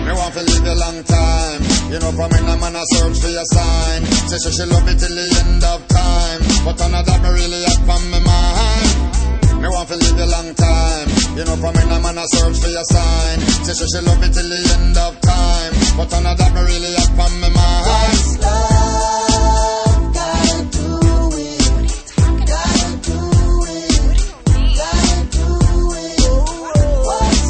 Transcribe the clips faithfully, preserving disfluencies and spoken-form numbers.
Me want to live a long time. You know, from when I'm on a search for your sign. Say she, she love me till the end of time. But none of that me really have on my mind. Me want to live a long time. You know, from when I'm on a search for your sign. Say she, she love me till the end of time. But none of that me really have on my mind. What's love gotta do with? Gotta do with? Gotta do with? What's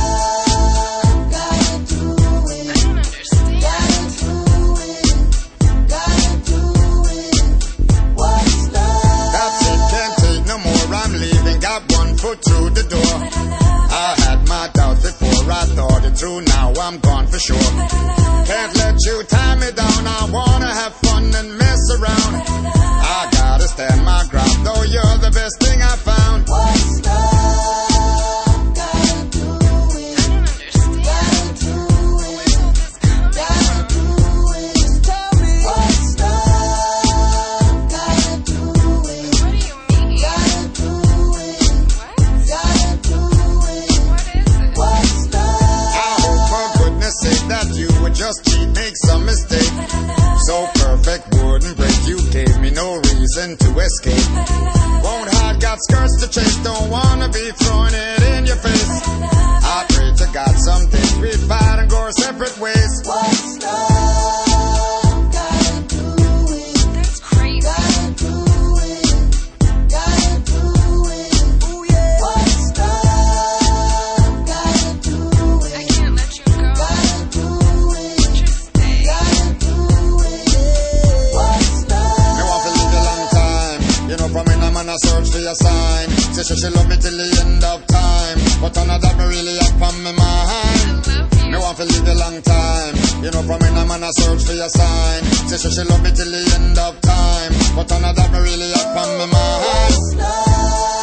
love gotta do with? Gotta do with? Gotta do with? What's love? That's it, can't take no more. I'm leaving, got one foot through the door. I had my doubts before, I thought it through. Now I'm gone for sure. Can't let you tie me down. I wanna have fun and mess around. I gotta stand my ground, though you're the best thing I found. What's love gotta do with? Gotta do with? Gotta do with? Tell me. What's love gotta do with? Gotta do with? Gotta do with? What's love? I hope for goodness sake that you would just cheat, make some mistake. So perfect wouldn't break, you gave me no reason to escape. Won't hide, got skirts to chase, don't wanna be throwing it in your face. I pray to God someday we'd fight and go our separate ways. What's love gotta do with? That's crazy. Gotta do with? Gotta do with? What's love gotta do with? I can't let you go. Gotta do with? Just stay. Gotta do with? What's Me want to love? live a long time. You know, from when I'm on a search for your sign. Say she, she love me till the end of time. But none of that me really have on my mind. I love you. Me want to live a long time. You know, from when I'm on a search for your sign. Say she, she love me till the end of time. But none of that me really have on my mind. What's love?